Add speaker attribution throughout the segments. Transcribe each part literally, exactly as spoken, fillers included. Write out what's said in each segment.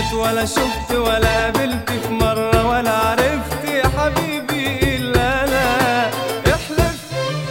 Speaker 1: حسيت ولا شفت ولا قابلت في مرة ولا عرفت يا حبيبي إلا أنا. احلف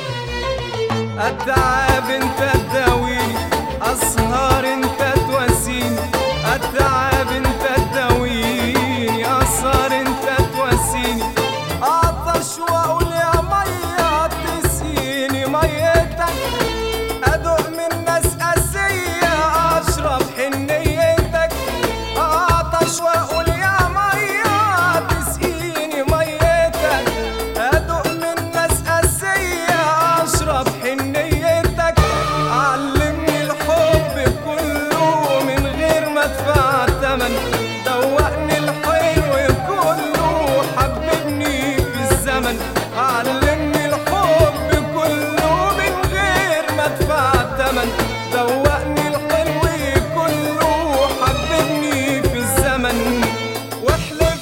Speaker 1: أتعب انت تداويني، أسهر انت تواسيني، أتعب انت تداويني، أسهر انت تواسيني، أعطش وأقول يا مية تسقيني ميتك، أدوق من ناس قاسية أشرب حنيتك، أعطش وأقول يا مية تسقيني ميتك، أدوق من ناس قاسية أشرب حنيتك، علمني الحب كله من غير ما أدفع تمن، دوقني الحلو كله حببني في الزمن، علمني الحب كله من غير ما أدفع تمن، دوقني الحلو كله حببني في الزمن. واحلف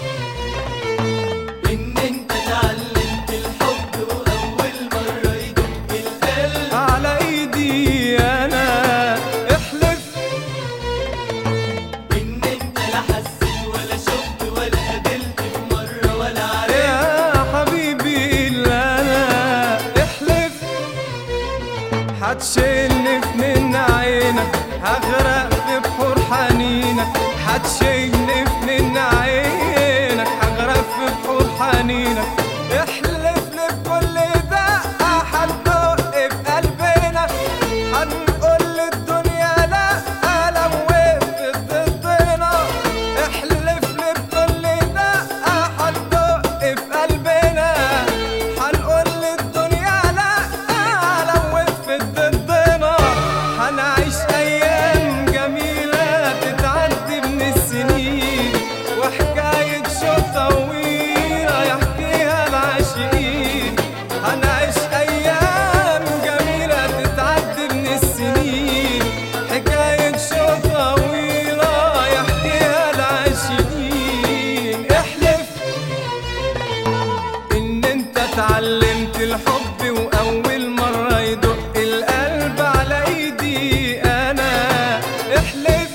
Speaker 2: إن أنت اتعلمت الحب وأول مرة يدق القلب
Speaker 1: على إيدي أنا. احلف
Speaker 2: إن أنت لا حسيت ولا شفت ولا قابلت في مرة ولا عرفت
Speaker 1: يا حبيبي إلا أنا. احلف هتشيلني من عينك، هغرق في بحور حنينك، هتشيلني من عينك، هغرق في بحور حنينك. احلف لي بكل دقة هندق في قلبنا، هنقول للدنيا لأ لو وقفت ضدنا. احلف لي بكل دقة هندق في قلبنا، هنقول للدنيا لأ لو وقفت ضدنا. هنعيش أيام جميلة تتعدي من السنين، وحكاية شوق طويلة يحكيها العاشقين. هنعيش أيام جميلة تتعدي من السنين، حكاية شوق طويلة يحكيها العاشقين. احلف إن أنت اتعلمت الحب وأول مرة يدق القلب على إيدي أنا. احلف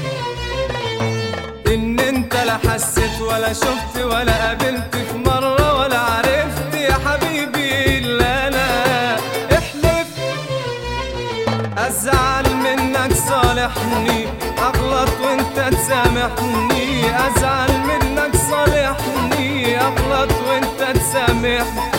Speaker 1: إن أنت لا حسيت ولا شفت ولا قابلت في مرة ولا عرفت يا حبيبي إلا أنا. احلف أزعل منك صالحني، أغلط وأنت تسامحني، أزعل منك صالحني، أغلط وأنت تسامحني،